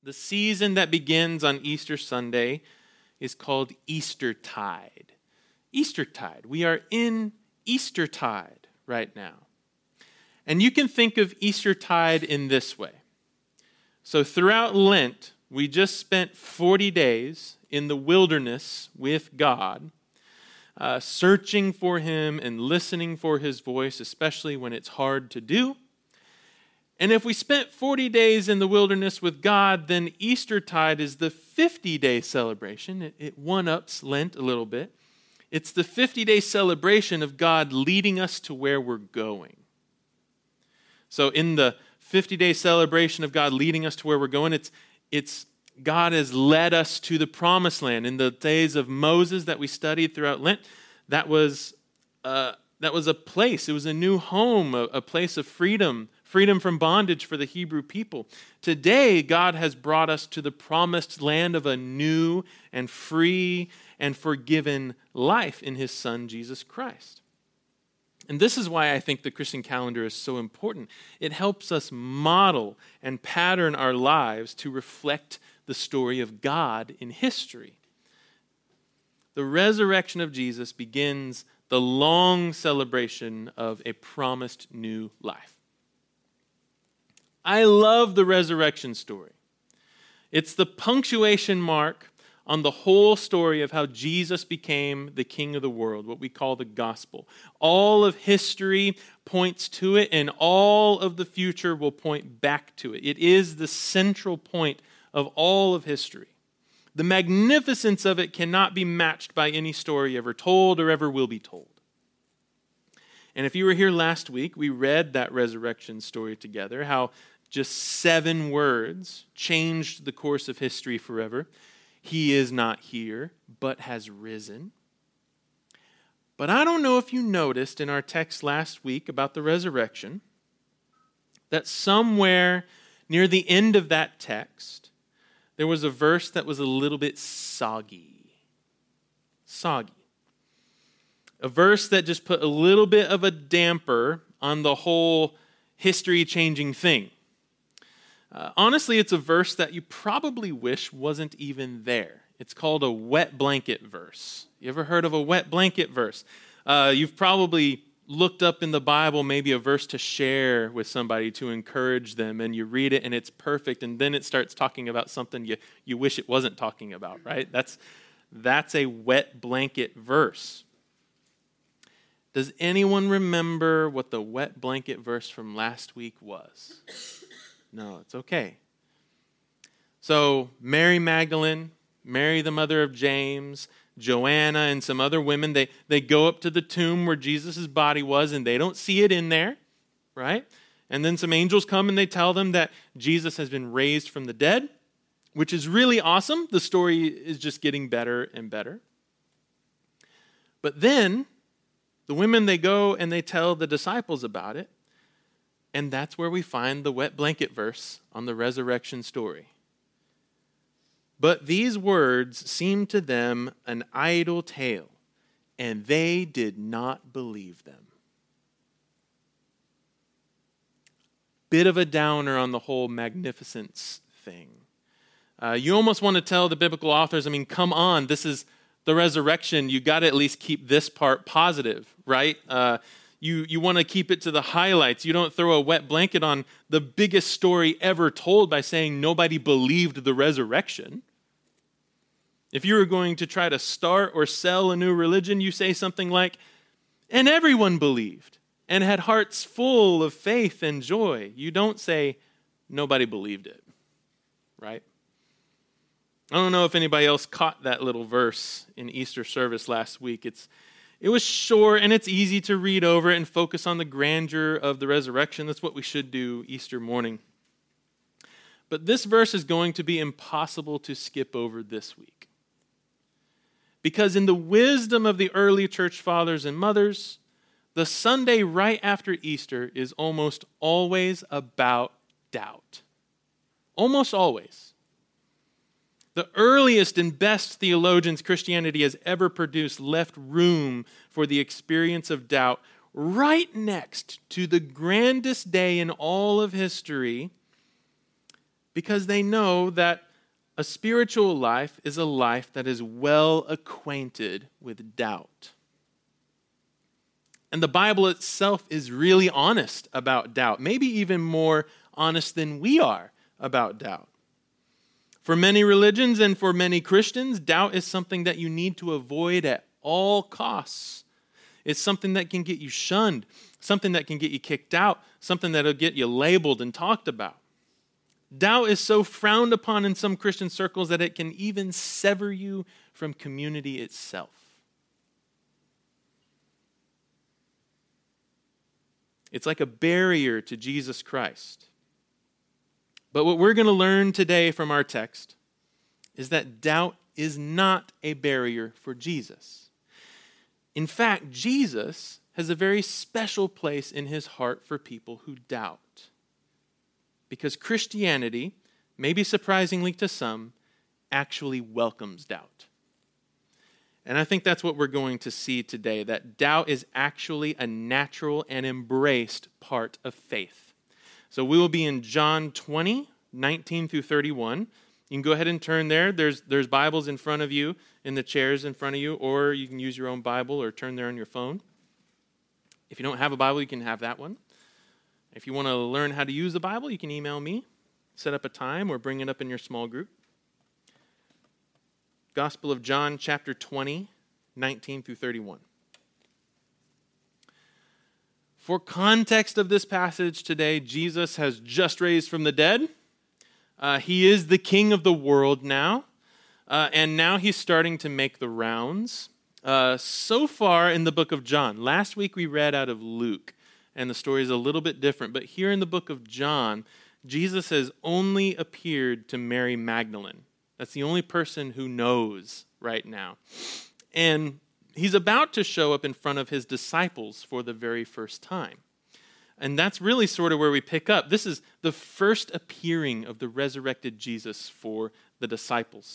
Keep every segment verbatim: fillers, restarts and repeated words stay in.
The season that begins on Easter Sunday is called Eastertide. Eastertide. We are in Eastertide right now. And you can think of Eastertide in this way. So throughout Lent, we just spent forty days in the wilderness with God, uh, searching for him and listening for his voice, especially when it's hard to do. And if we spent forty days in the wilderness with God, then Eastertide is the fifty-day celebration. It, it one-ups Lent a little bit. It's the fifty-day celebration of God leading us to where we're going. So in the fifty-day celebration of God leading us to where we're going, it's, it's God has led us to the promised land. In the days of Moses that we studied throughout Lent, that was, uh, that was a place. It was a new home, a, a place of freedom, freedom from bondage for the Hebrew people. Today, God has brought us to the promised land of a new and free and forgiven life in his Son, Jesus Christ. And this is why I think the Christian calendar is so important. It helps us model and pattern our lives to reflect the story of God in history. The resurrection of Jesus begins the long celebration of a promised new life. I love the resurrection story. It's the punctuation mark on the whole story of how Jesus became the King of the world, what we call the gospel. All of history points to it, and all of the future will point back to it. It is the central point of all of history. The magnificence of it cannot be matched by any story ever told or ever will be told. And if you were here last week, we read that resurrection story together, how just seven words changed the course of history forever. He is not here, but has risen. But I don't know if you noticed in our text last week about the resurrection that somewhere near the end of that text, there was a verse that was a little bit soggy. Soggy. A verse that just put a little bit of a damper on the whole history-changing thing. Uh, honestly, it's a verse that you probably wish wasn't even there. It's called a wet blanket verse. You ever heard of a wet blanket verse? Uh, you've probably looked up in the Bible maybe a verse to share with somebody to encourage them, and you read it and it's perfect, and then it starts talking about something you, you wish it wasn't talking about, right? That's, that's a wet blanket verse. Does anyone remember what the wet blanket verse from last week was? No, it's okay. So Mary Magdalene, Mary the mother of James, Joanna, and some other women, they, they go up to the tomb where Jesus' body was, and they don't see it in there, right? And then some angels come and they tell them that Jesus has been raised from the dead, which is really awesome. The story is just getting better and better. But then the women, they go and they tell the disciples about it. And that's where we find the wet blanket verse on the resurrection story. But these words seemed to them an idle tale, and they did not believe them. Bit of a downer on the whole magnificence thing. Uh, you almost want to tell the biblical authors, I mean, come on, this is the resurrection. You got to at least keep this part positive, right? Uh, You, you want to keep it to the highlights. You don't throw a wet blanket on the biggest story ever told by saying nobody believed the resurrection. If you were going to try to start or sell a new religion, you say something like, and everyone believed and had hearts full of faith and joy. You don't say nobody believed it, right? I don't know if anybody else caught that little verse in Easter service last week. It's It was short, and it's easy to read over and focus on the grandeur of the resurrection. That's what we should do Easter morning. But this verse is going to be impossible to skip over this week. Because in the wisdom of the early church fathers and mothers, the Sunday right after Easter is almost always about doubt. Almost always. The earliest and best theologians Christianity has ever produced left room for the experience of doubt right next to the grandest day in all of history, because they know that a spiritual life is a life that is well acquainted with doubt. And the Bible itself is really honest about doubt, maybe even more honest than we are about doubt. For many religions and for many Christians, doubt is something that you need to avoid at all costs. It's something that can get you shunned, something that can get you kicked out, something that'll get you labeled and talked about. Doubt is so frowned upon in some Christian circles that it can even sever you from community itself. It's like a barrier to Jesus Christ. But what we're going to learn today from our text is that doubt is not a barrier for Jesus. In fact, Jesus has a very special place in his heart for people who doubt. Because Christianity, maybe surprisingly to some, actually welcomes doubt. And I think that's what we're going to see today, that doubt is actually a natural and embraced part of faith. So we will be in John twenty, nineteen through thirty-one. You can go ahead and turn there. There's, there's Bibles in front of you, in the chairs in front of you, or you can use your own Bible or turn there on your phone. If you don't have a Bible, you can have that one. If you want to learn how to use the Bible, you can email me, set up a time, or bring it up in your small group. Gospel of John, chapter twenty, nineteen through thirty-one. For context of this passage today, Jesus has just raised from the dead. Uh, he is the king of the world now, uh, and now he's starting to make the rounds. Uh, so far in the book of John, last week we read out of Luke, and the story is a little bit different. But here in the book of John, Jesus has only appeared to Mary Magdalene. That's the only person who knows right now. And he's about to show up in front of his disciples for the very first time. And that's really sort of where we pick up. This is the first appearing of the resurrected Jesus for the disciples.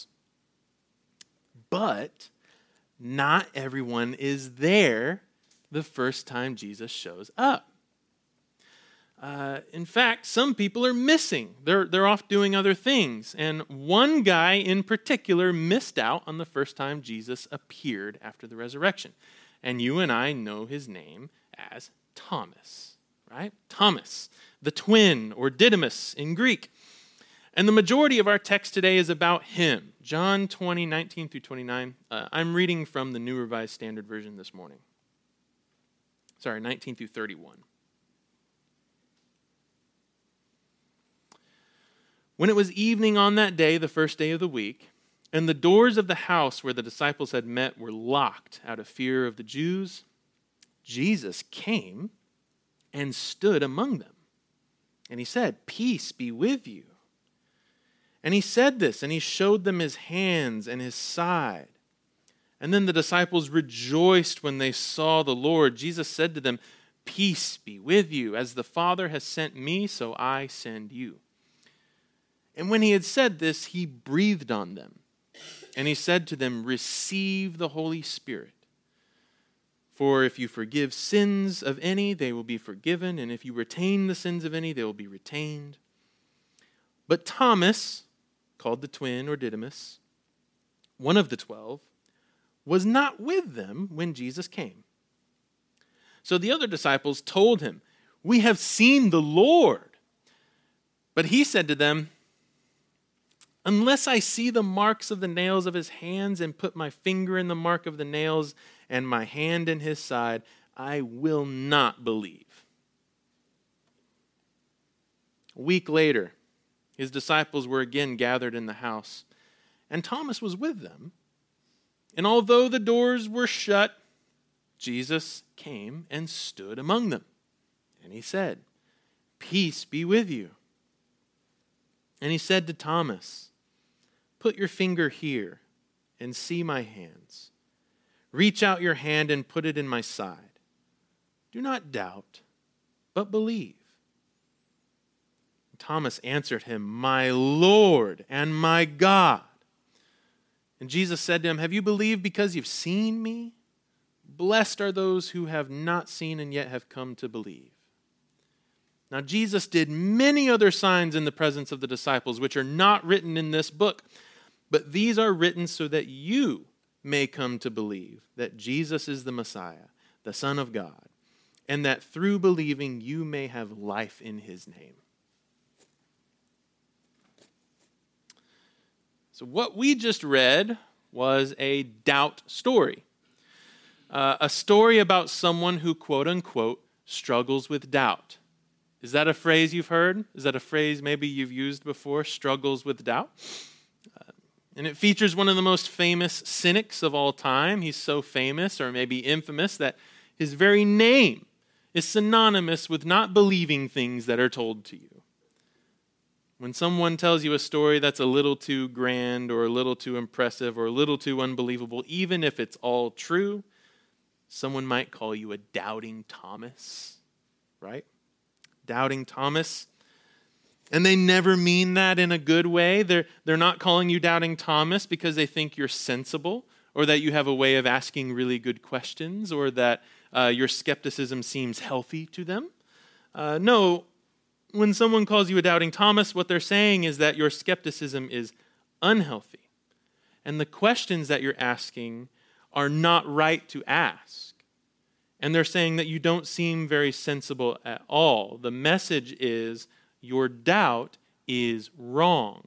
But not everyone is there the first time Jesus shows up. Uh, in fact, some people are missing. They're, they're off doing other things. And one guy in particular missed out on the first time Jesus appeared after the resurrection. And you and I know his name as Thomas, right? Thomas, the twin, or Didymus in Greek. And the majority of our text today is about him. John twenty, nineteen through twenty-nine. Uh, I'm reading from the New Revised Standard Version this morning. Sorry, nineteen through thirty-one. When it was evening on that day, the first day of the week, and the doors of the house where the disciples had met were locked out of fear of the Jews, Jesus came and stood among them. And he said, "Peace be with you." And he said this, and he showed them his hands and his side. And then the disciples rejoiced when they saw the Lord. Jesus said to them, "Peace be with you. As the Father has sent me, so I send you." And when he had said this, he breathed on them. And he said to them, "Receive the Holy Spirit. For if you forgive sins of any, they will be forgiven. And if you retain the sins of any, they will be retained." But Thomas, called the twin or Didymus, one of the twelve, was not with them when Jesus came. So the other disciples told him, "We have seen the Lord." But he said to them, "Unless I see the marks of the nails of his hands and put my finger in the mark of the nails and my hand in his side, I will not believe." A week later, his disciples were again gathered in the house, and Thomas was with them. And although the doors were shut, Jesus came and stood among them. And he said, "Peace be with you." And he said to Thomas, "Put your finger here and see my hands. Reach out your hand and put it in my side. Do not doubt, but believe." Thomas answered him, "My Lord and my God." And Jesus said to him, "Have you believed because you've seen me? Blessed are those who have not seen and yet have come to believe." Now, Jesus did many other signs in the presence of the disciples, which are not written in this book, but these are written so that you may come to believe that Jesus is the Messiah, the Son of God, and that through believing you may have life in his name. So what we just read was a doubt story. Uh, a story about someone who, quote unquote, struggles with doubt. Is that a phrase you've heard? Is that a phrase maybe you've used before, struggles with doubt? Uh, and it features one of the most famous cynics of all time. He's so famous, or maybe infamous, that his very name is synonymous with not believing things that are told to you. When someone tells you a story that's a little too grand or a little too impressive or a little too unbelievable, even if it's all true, someone might call you a doubting Thomas, right? Doubting Thomas. And they never mean that in a good way. They're, they're not calling you doubting Thomas because they think you're sensible or that you have a way of asking really good questions or that uh, your skepticism seems healthy to them. Uh, no, when someone calls you a doubting Thomas, what they're saying is that your skepticism is unhealthy. And the questions that you're asking are not right to ask. And they're saying that you don't seem very sensible at all. The message is your doubt is wrong.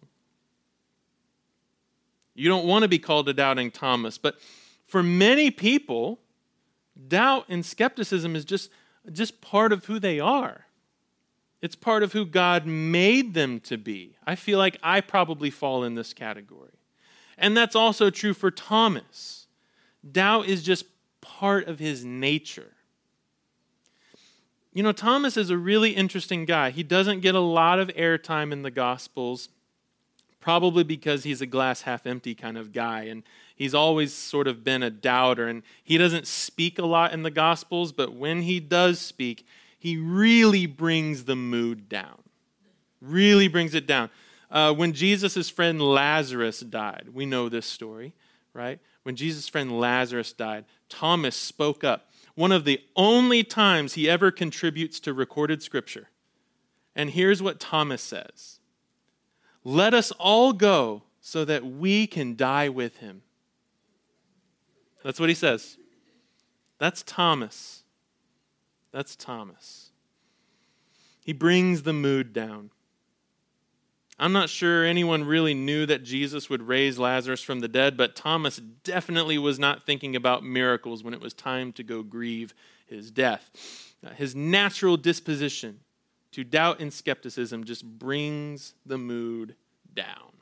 You don't want to be called a doubting Thomas, but for many people, doubt and skepticism is just, just part of who they are. It's part of who God made them to be. I feel like I probably fall in this category. And that's also true for Thomas. Doubt is just part of his nature. You know, Thomas is a really interesting guy. He doesn't get a lot of airtime in the Gospels, probably because he's a glass half empty kind of guy, and he's always sort of been a doubter, and he doesn't speak a lot in the Gospels, but when he does speak, he really brings the mood down. Really brings it down. Uh, when Jesus' friend Lazarus died, we know this story, right? When Jesus' friend Lazarus died, Thomas spoke up. One of the only times he ever contributes to recorded scripture. And here's what Thomas says. Let us all go so that we can die with him. That's what he says. That's Thomas. That's Thomas. He brings the mood down. I'm not sure anyone really knew that Jesus would raise Lazarus from the dead, but Thomas definitely was not thinking about miracles when it was time to go grieve his death. His natural disposition to doubt and skepticism just brings the mood down.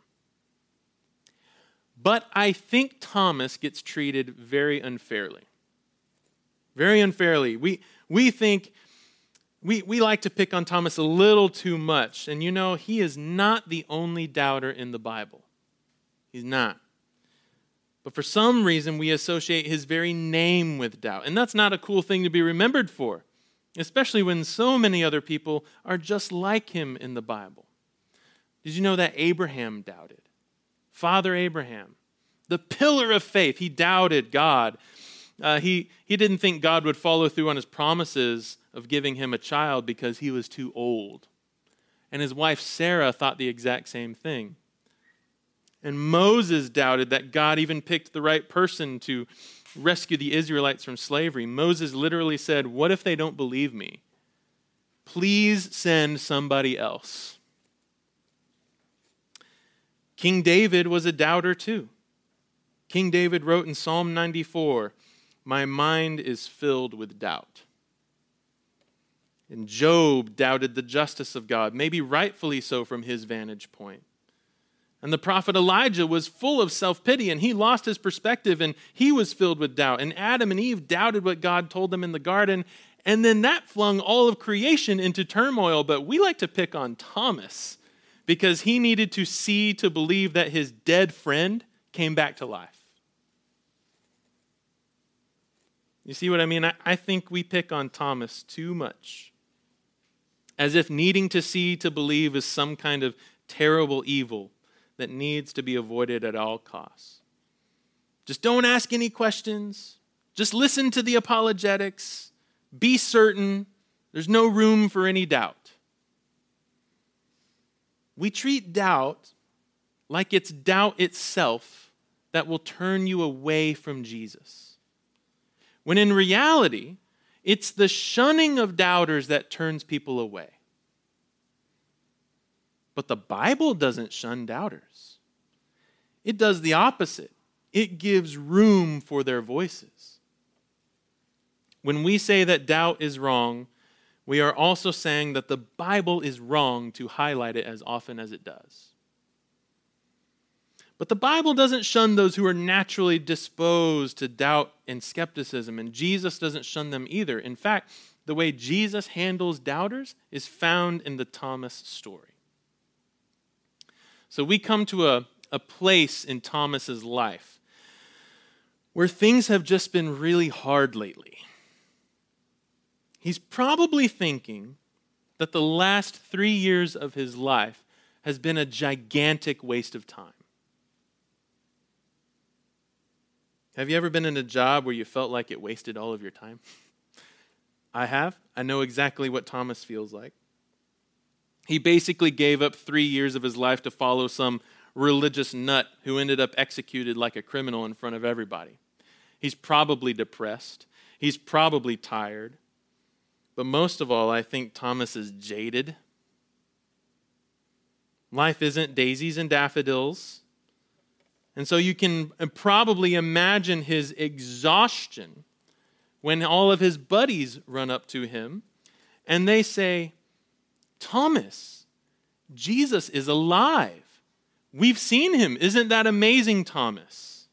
But I think Thomas gets treated very unfairly. Very unfairly. We we think, we, we like to pick on Thomas a little too much. And you know, he is not the only doubter in the Bible. He's not. But for some reason, we associate his very name with doubt. And that's not a cool thing to be remembered for, especially when so many other people are just like him in the Bible. Did you know that Abraham doubted? Father Abraham, the pillar of faith, he doubted God. Uh, he, he didn't think God would follow through on his promises of giving him a child because he was too old. And his wife Sarah thought the exact same thing. And Moses doubted that God even picked the right person to rescue the Israelites from slavery. Moses literally said, "What if they don't believe me? Please send somebody else." King David was a doubter too. King David wrote in Psalm ninety-four, "My mind is filled with doubt." And Job doubted the justice of God, maybe rightfully so from his vantage point. And the prophet Elijah was full of self-pity, and he lost his perspective, and he was filled with doubt. And Adam and Eve doubted what God told them in the garden, and then that flung all of creation into turmoil. But we like to pick on Thomas because he needed to see to believe that his dead friend came back to life. You see what I mean? I, I think we pick on Thomas too much, as if needing to see to believe is some kind of terrible evil that needs to be avoided at all costs. Just don't ask any questions. Just listen to the apologetics. Be certain. There's no room for any doubt. We treat doubt like it's doubt itself that will turn you away from Jesus. When in reality, it's the shunning of doubters that turns people away. But the Bible doesn't shun doubters. It does the opposite. It gives room for their voices. When we say that doubt is wrong, we are also saying that the Bible is wrong to highlight it as often as it does. But the Bible doesn't shun those who are naturally disposed to doubt and skepticism, and Jesus doesn't shun them either. In fact, the way Jesus handles doubters is found in the Thomas story. So we come to a, a place in Thomas's life where things have just been really hard lately. He's probably thinking that the last three years of his life has been a gigantic waste of time. Have you ever been in a job where you felt like it wasted all of your time? I have. I know exactly what Thomas feels like. He basically gave up three years of his life to follow some religious nut who ended up executed like a criminal in front of everybody. He's probably depressed. He's probably tired. But most of all, I think Thomas is jaded. Life isn't daisies and daffodils. And so you can probably imagine his exhaustion when all of his buddies run up to him and they say, Thomas, Jesus is alive. We've seen him. Isn't that amazing, Thomas?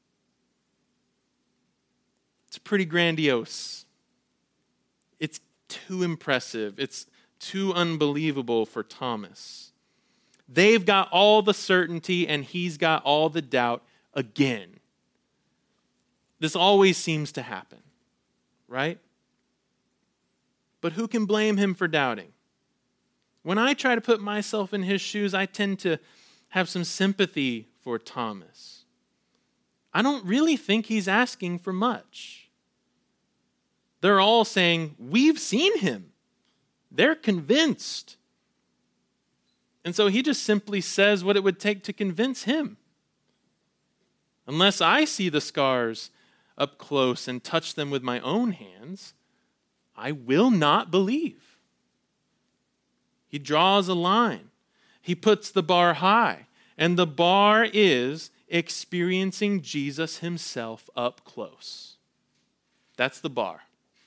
It's pretty grandiose. It's too impressive. It's too unbelievable for Thomas. They've got all the certainty and he's got all the doubt again. This always seems to happen, right? But who can blame him for doubting? When I try to put myself in his shoes, I tend to have some sympathy for Thomas. I don't really think he's asking for much. They're all saying, we've seen him. They're convinced. And so he just simply says what it would take to convince him. Unless I see the scars up close and touch them with my own hands, I will not believe. He draws a line. He puts the bar high. And the bar is experiencing Jesus himself up close. That's the bar.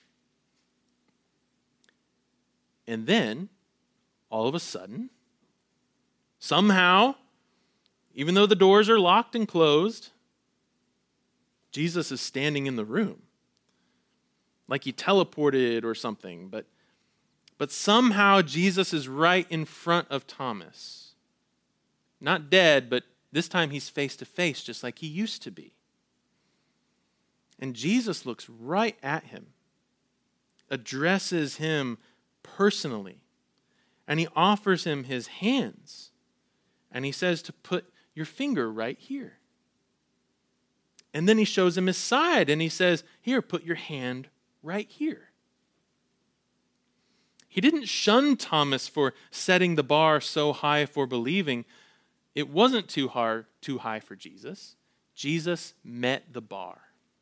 And then, all of a sudden, somehow, even though the doors are locked and closed, Jesus is standing in the room. Like he teleported or something. But, but somehow Jesus is right in front of Thomas. Not dead, but this time he's face to face, just like he used to be. And Jesus looks right at him, addresses him personally, and he offers him his hands. And he says to put your finger right here. And then he shows him his side and he says, here, put your hand right here. He didn't shun Thomas for setting the bar so high for believing. It wasn't too hard, too high for Jesus. Jesus met the bar.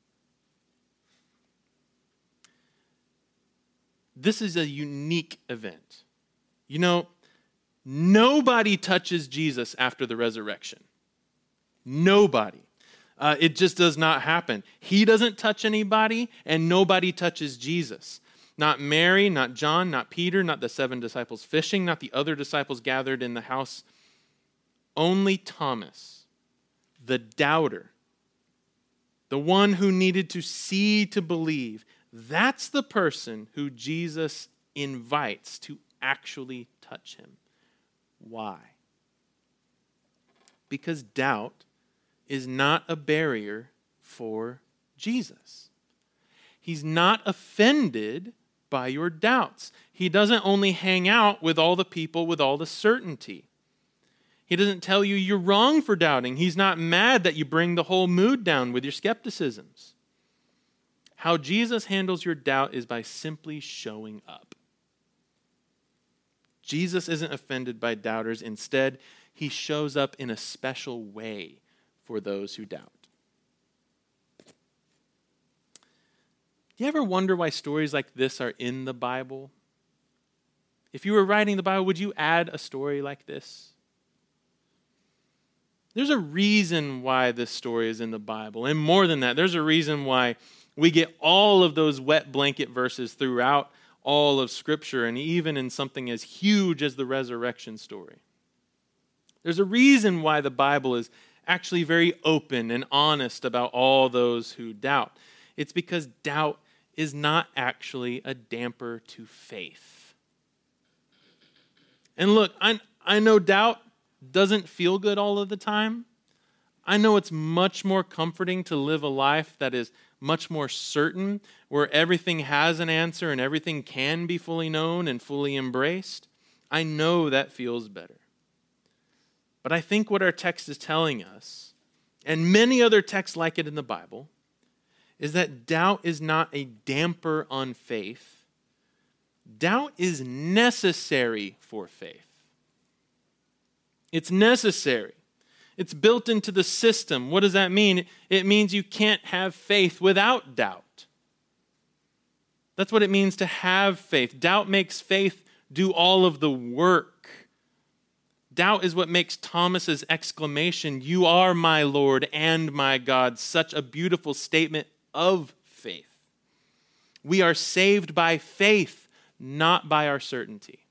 This is a unique event. You know, nobody touches Jesus after the resurrection. Nobody. Uh, it just does not happen. He doesn't touch anybody, and nobody touches Jesus. Not Mary, not John, not Peter, not the seven disciples fishing, not the other disciples gathered in the house. Only Thomas, the doubter, the one who needed to see to believe. That's the person who Jesus invites to actually touch him. Why? Because doubt is not a barrier for Jesus. He's not offended by your doubts. He doesn't only hang out with all the people with all the certainty. He doesn't tell you you're wrong for doubting. He's not mad that you bring the whole mood down with your skepticisms. How Jesus handles your doubt is by simply showing up. Jesus isn't offended by doubters. Instead, he shows up in a special way for those who doubt. Do you ever wonder why stories like this are in the Bible? If you were writing the Bible, would you add a story like this? There's a reason why this story is in the Bible. And more than that, there's a reason why we get all of those wet blanket verses throughout all of Scripture, and even in something as huge as the resurrection story. There's a reason why the Bible is actually very open and honest about all those who doubt. It's because doubt is not actually a damper to faith. And look, I, I know doubt doesn't feel good all of the time. I know it's much more comforting to live a life that is much more certain, where everything has an answer and everything can be fully known and fully embraced. I know that feels better. But I think what our text is telling us, and many other texts like it in the Bible, is that doubt is not a damper on faith. Doubt is necessary for faith. It's necessary. It's built into the system. What does that mean? It means you can't have faith without doubt. That's what it means to have faith. Doubt makes faith do all of the work. Doubt is what makes Thomas's exclamation, "You are my Lord and my God," such a beautiful statement of faith. We are saved by faith, not by our certainty.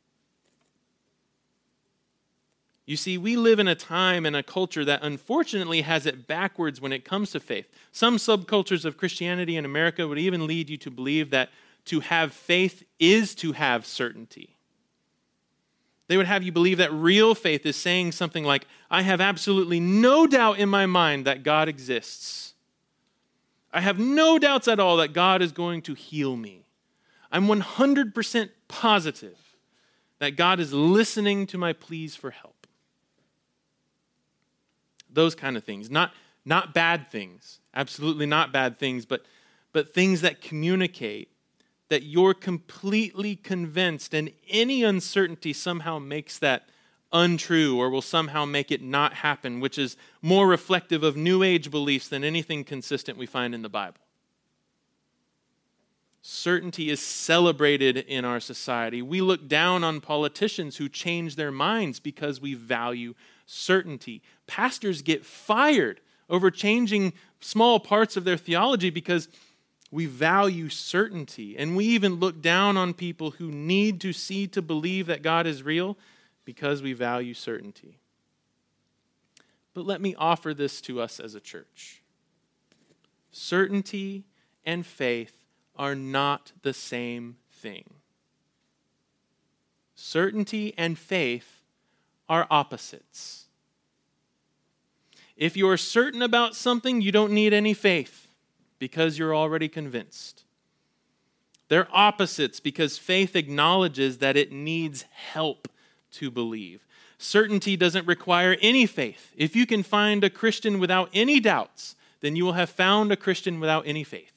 You see, we live in a time and a culture that unfortunately has it backwards when it comes to faith. Some subcultures of Christianity in America would even lead you to believe that to have faith is to have certainty. They would have you believe that real faith is saying something like, I have absolutely no doubt in my mind that God exists. I have no doubts at all that God is going to heal me. I'm one hundred percent positive that God is listening to my pleas for help. Those kind of things. Not, not bad things. Absolutely not bad things, but, but things that communicate that you're completely convinced, and any uncertainty somehow makes that untrue or will somehow make it not happen, which is more reflective of New Age beliefs than anything consistent we find in the Bible. Certainty is celebrated in our society. We look down on politicians who change their minds because we value certainty. Pastors get fired over changing small parts of their theology because we value certainty. And we even look down on people who need to see to believe that God is real because we value certainty. But let me offer this to us as a church. Certainty and faith are not the same thing. Certainty and faith are opposites. If you are certain about something, you don't need any faith because you're already convinced. They're opposites because faith acknowledges that it needs help to believe. Certainty doesn't require any faith. If you can find a Christian without any doubts, then you will have found a Christian without any faith.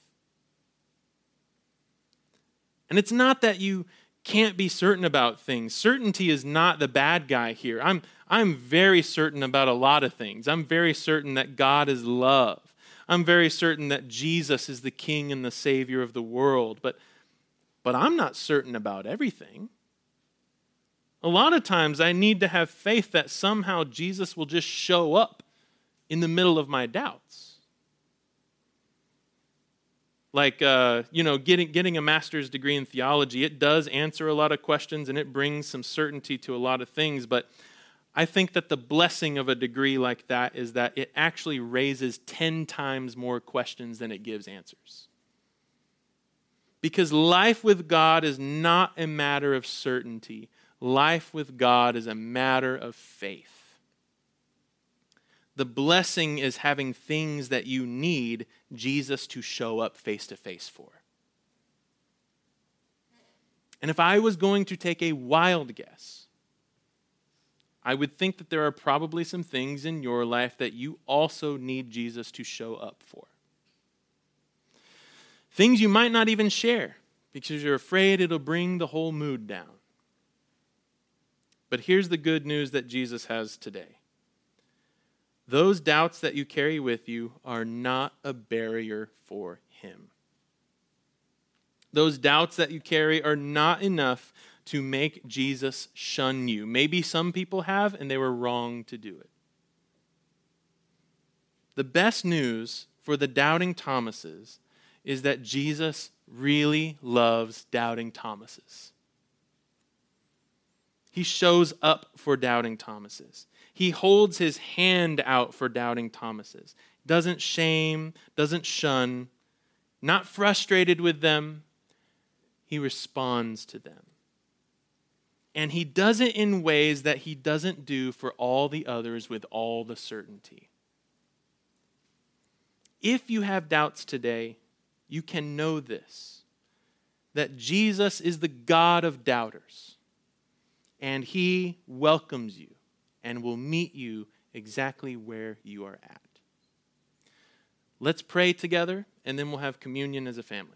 And it's not that you can't be certain about things. Certainty is not the bad guy here. I'm, I'm very certain about a lot of things. I'm very certain that God is love. I'm very certain that Jesus is the King and the Savior of the world. But, but I'm not certain about everything. A lot of times I need to have faith that somehow Jesus will just show up in the middle of my doubts. Like, uh, you know, getting, getting a master's degree in theology, it does answer a lot of questions and it brings some certainty to a lot of things. But I think that the blessing of a degree like that is that it actually raises ten times more questions than it gives answers. Because life with God is not a matter of certainty. Life with God is a matter of faith. The blessing is having things that you need Jesus to show up face to face for. And if I was going to take a wild guess, I would think that there are probably some things in your life that you also need Jesus to show up for. Things you might not even share because you're afraid it'll bring the whole mood down. But here's the good news that Jesus has today. Those doubts that you carry with you are not a barrier for him. Those doubts that you carry are not enough to make Jesus shun you. Maybe some people have, and they were wrong to do it. The best news for the doubting Thomases is that Jesus really loves doubting Thomases. He shows up for doubting Thomases. He holds his hand out for doubting Thomases. Doesn't shame, doesn't shun, not frustrated with them. He responds to them. And he does it in ways that he doesn't do for all the others with all the certainty. If you have doubts today, you can know this, that Jesus is the God of doubters, and he welcomes you and will meet you exactly where you are at. Let's pray together, and then we'll have communion as a family.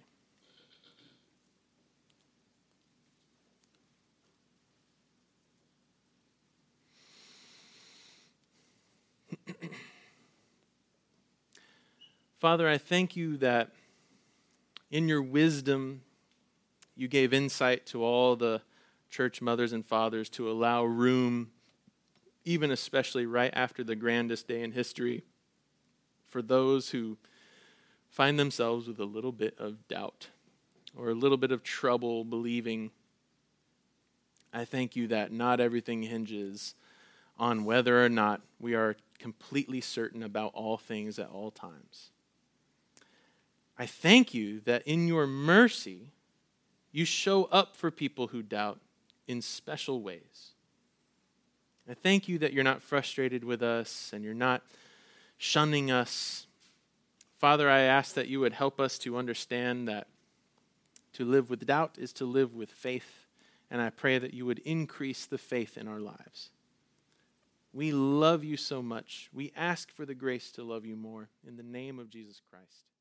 Father, I thank you that in your wisdom, you gave insight to all the church mothers and fathers to allow room, even especially right after the grandest day in history, for those who find themselves with a little bit of doubt or a little bit of trouble believing. I thank you that not everything hinges on whether or not we are completely certain about all things at all times. I thank you that in your mercy, you show up for people who doubt in special ways. I thank you that you're not frustrated with us and you're not shunning us. Father, I ask that you would help us to understand that to live with doubt is to live with faith, and I pray that you would increase the faith in our lives. We love you so much. We ask for the grace to love you more. In the name of Jesus Christ.